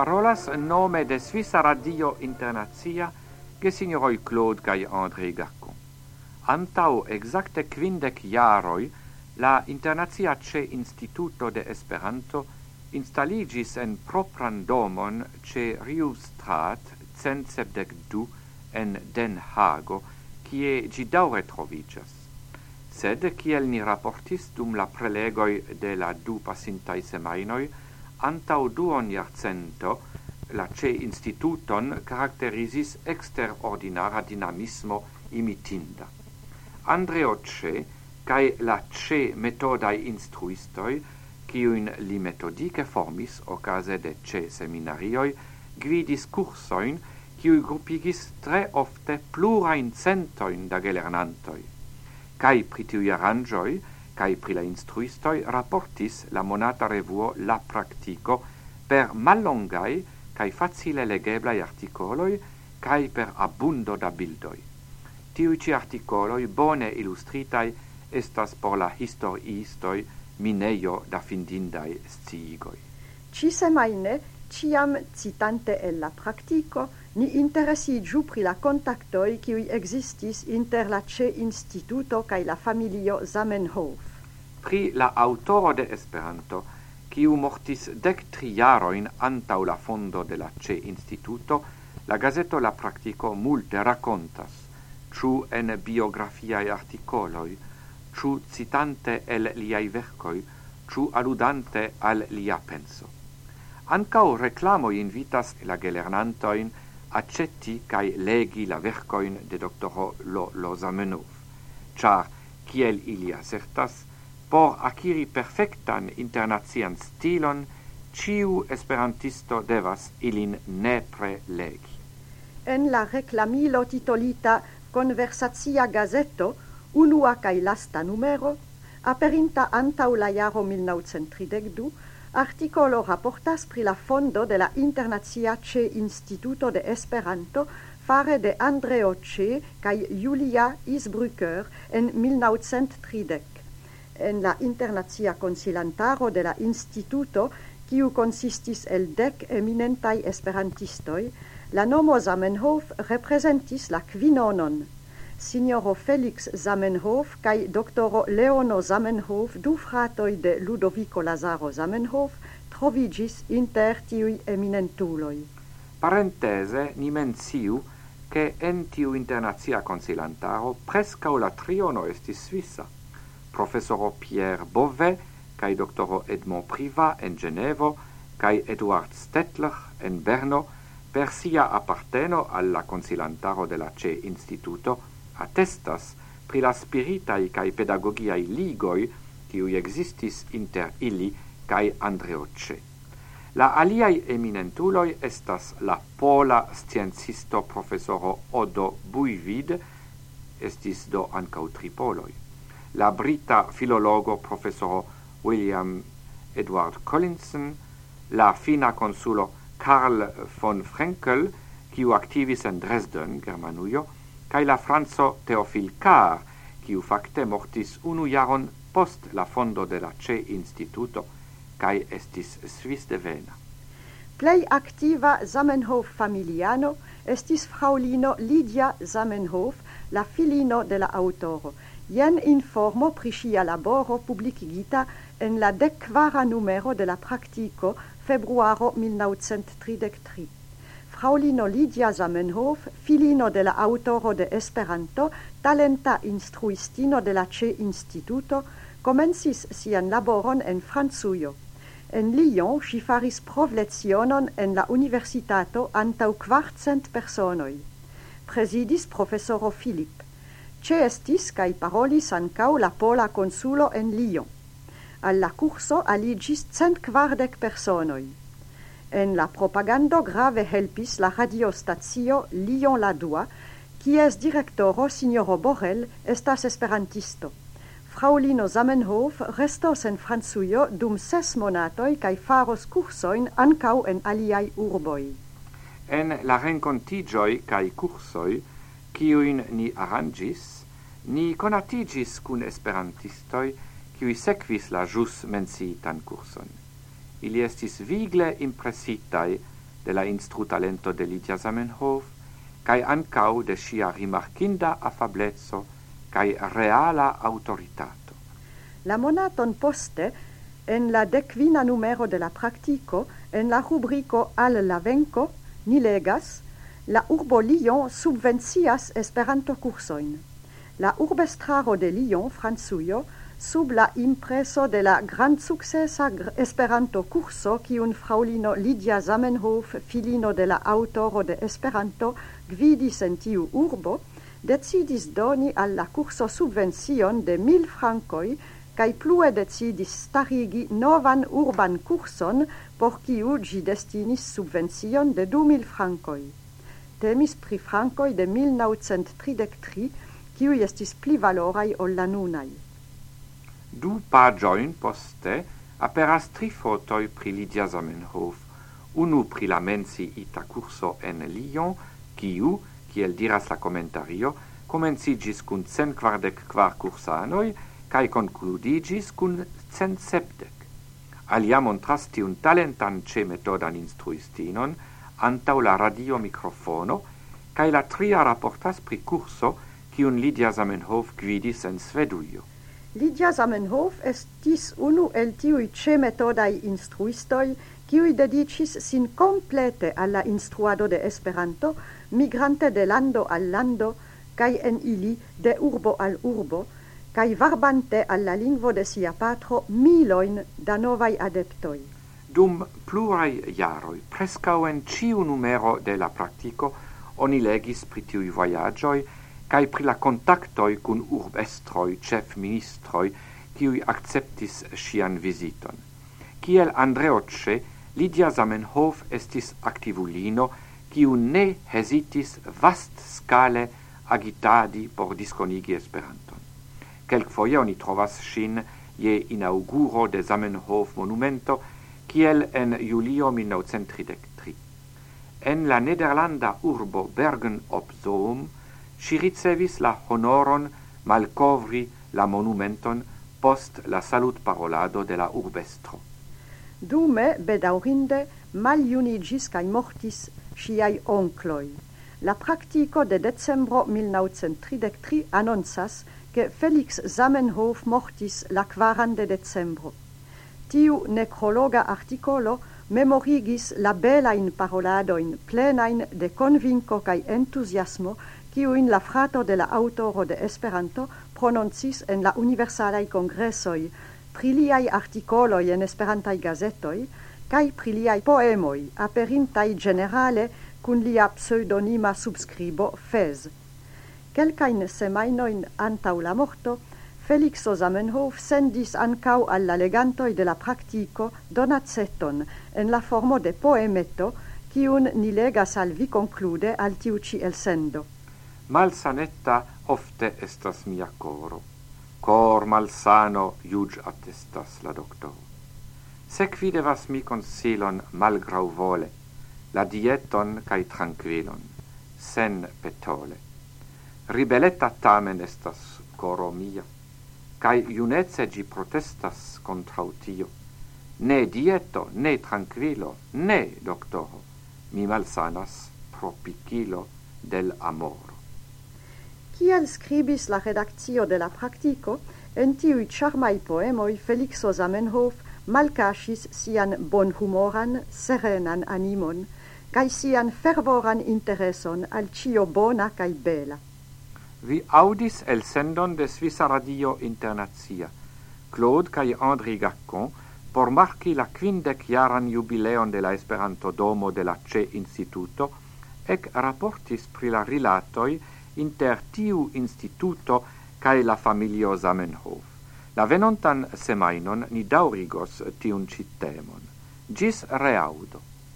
Parolas nome de Svissa Radio Internazia che signoroi Claude kai André Garcon. Antau exacte 50 jaroi la Internazia ce Instituto de Esperanto installigis en propran domon ce Riustrat 172 en Den Hago, kie gi daure trovigas. Sed, kiel ni rapportis dum la prelegoi de la 2 pasintai semainoi, antau duon jarcento, la ce instituton caracterisis exterordinara dinamismo imitinda. Andreo Ce, cae la Ce metodai instruistoi, quiuin li metodice formis ocase de Ce seminarioi, gvidis cursoin, quiui gruppigis tre ofte plurain centoin da gelernantoi. Cae pritiui arrangioi, cae pri la instruistoi rapportis la monata revuo La Practico per mallongai cae facile legeblai articoloi cae per abundo da bildoi. Tiuci articoloi bone illustritai estas por la historiistoi mineio da findindai sciigoi. Ci semaine, ciam citante el La Practico, ni interesigiu pri la contactoi kiui existis inter la Ce Instituto cae la familio Zamenhof. Pri la autoro de Esperanto, quiu mortis 13 jaroin antau la fondo de la Ce Instituto, la gazeto La Practico multe racontas, ciu en biografiae articoloi, ciu citante el liai vercoi, ciu aludante al lia penso. Ancau reclamoi invitas la gelernantoin accetti cae legi la vercoin de doctoro Lo Zamenhof, char, kiel ili assertas, por acquiri perfectan internazian stilon, ciu esperantisto devas ilin nepre legi. En la reclamilo titolita Conversatia Gazeto, unua cae lasta numero, aperinta antau la jaro 1932, articolo rapportas pri la fondo de la Internazia Ce Instituto de Esperanto fare de Andreo Ce cae Julia Isbrücker en 1930. En la Internazia Consilantaro de la Instituto, quiu consistis el 10 eminentai esperantistoi, la nomo Zamenhof representis la quinonon. Signoro Felix Zamenhof cae doctoro Leono Zamenhof, du fratoi de Ludovico Lazaro Zamenhof, trovigis inter tiui eminentuloi. Parentese, ni menciu che en tiu Internazia Consilantaro prescau la triono estis Svissa. Professoro Pierre Beauvais, cae doctoro Edmond Privat en Genevo, cae Eduard Stettler en Berno, per sia apparteno alla Consilantaro de la Ce Instituto, attestas pri la spiritai cae pedagogiai ligoi quiui existis inter illi cae Andreo Ce. La aliai eminentuloi estas la pola sciencisto professoro Odo Buivid, estis do ancau tripoloi, la brita filologo professoro William Edward Collinson, la fina consulo Karl von Frenkel, quiu activis en Dresden, Germanuio, cae la Franzo Theophile Carr, quiu facte mortis 1 jaron post la fondo de la Ce Instituto, cae estis Swiss devena. Plei activa Zamenhof familiano estis fraulino Lydia Zamenhof, la filino de la autoro. Jen informo pri sia laboro publicigita en la 14 numero de La Practico, februaro 1933. Fraulino Lydia Zamenhof, filino de la autoro de Esperanto, talenta instruistino de la Ce Instituto, comencis sian laboron en Franzujo. En Lyon si faris provlecionon en la universitato antau 400 personoi. Presidis professoro Philip. Estis cae parolis ancau la pola consulo en Lyon. Alla curso aligis 140 personoi. En la propagando grave helpis la radiostacio Lyon la Dua, quies directoro signoro Borel estas esperantisto. Fraulino Zamenhof restos en Franzujo dum 6 monatoi cae faros cursoin ancau en aliai urboi. En la rencontigioi cae cursoi, quiuin ni arrangis, ni conatigis cun esperantistoi, quiui sequis la jus menciitan curson. Ili estis vigle impressitai de la instrutalento de Lydia Zamenhof, cae ancau de sia rimarkinda affablezzo cae reala autoritato. La monaton poste, en la 15 numero de la practico, en la rubrico Al la venco, ni legas, la urbo Lyon subvencias Esperanto cursoin. La urbestraro de Lyon, Francujo, sub la impreso de la grand successa Esperanto curso, kiun fraulino Lydia Zamenhof, filino de la autoro de Esperanto, gvidis en tiu urbo, decidis doni al la curso subvencion de 1000 francoi, kai plue decidis starigi novan urban curson, por kiu gi destinis subvencion de 2000 francoi. Temis pri francoi de 1933, kiuj estis pli valorai ol la nunai. 2 pagioin poste aperas 3 fotoi pri Lydia Zamenhof, unu pri la menciita curso en Lyon, kiu, kiel diras la commentario, comencigis cun 144 cursanoi, cae concludigis cun 170. Alia montras tiun talentan ce metodan instruistinon antau la radio microfono, cae la tria rapportas pri curso kiun Lydia Zamenhof gvidis en Svedujo. Lydia Zamenhof estis unu el tiui ce metodai instruistoi, kiui dedicis sin complete alla instruado de Esperanto, migrante de lando al lando, cae en ili de urbo al urbo, cae varbante alla lingvo de sia patro miloin da novai adeptoi. Dum plurai jaroi, prescau en ciu numero de la practico, oni legis pri tiui voyagioi, cae pri la contactoi cun urbestroi, chef ministroi, kiui acceptis sian visiton. Kiel Andreoce, Lydia Zamenhof estis activulino, kiu ne hesitis vast scale agitadi por disconigi Esperanton. Quelquefoie oni trovas sin je inauguro de Zamenhof monumento, kiel en julio 1933. En la nederlanda urbo Bergen-op-Zoom, si ricevis la honoron malcovri la monumenton post la salut parolado de la urbestro. Dume, bedaurinde, maliunigis cae mortis siai oncloi. La practico de decembro 1933 annonzas che Felix Zamenhof mortis la 4 de decembro. Tiu necrologa articolo memorigis la belain paroladoin plenain de convinco cae entusiasmo kiuin la frato de la autoro de Esperanto prononcis en la universalai congressoi, pri liai articoloi en esperantai gazetoi, cae pri liai poemoi, aperintai generale cun lia pseudonima subscribo Fez. Quelcain semainoin antau la morto, Felixo Zamenhof sendis ancau alla legantoi de la practico donaceton en la formo de poemetto, kiun ni legas al vi conclude al tiu ci elsendo. Malsanetta ofte estas mia coro. Cor malsano iuge attestas la doctor. Sequi devas mi consilon malgrau vole, la dieton cae tranquilon, sen petole. Ribeletta tamen estas coro mia, cae iunece gi protestas contrau tio. Ne dieto, ne tranquilo, ne doctoro, mi malsanas pro picilo del amoro. Kiel scribis la redactio de la practico, en tiui charmai poemoi Felixo Zamenhof malcasis sian bonhumoran, serenan animon, cae sian fervoran intereson al cio bona cae bela. Vi audis el sendon de Svissa Radio Internazia, Claude cae André Garcon, por marchi la 50-jaran jubileon de la Esperanto Domo de la CE Instituto, ec rapportis pri la rilatoi inter tiu instituto cae la familio Zamenhof. La venontan semainon ni daurigos tiun citemon. Gis reaudo.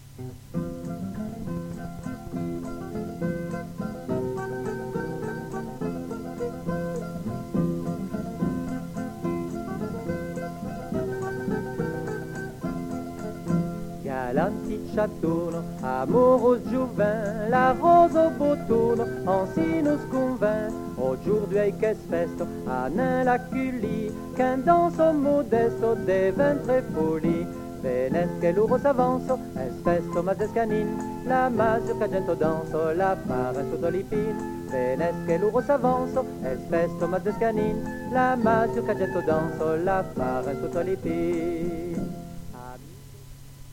Galanticciatono, amoros giuven, la rosa botono, ainsi nous convainc. Aujourd'hui qu'est festo, a nain la culi, qu'un danse modesto des ventres folie. Venes che l'uro s'avanzo, es festo mas escanin, la mazurka gento danzo, la fare sotto l'ipin. Venes che l'uro s'avanzo, es festo mas escanin, la mazurka gento danzo, la fare sotto l'ipin.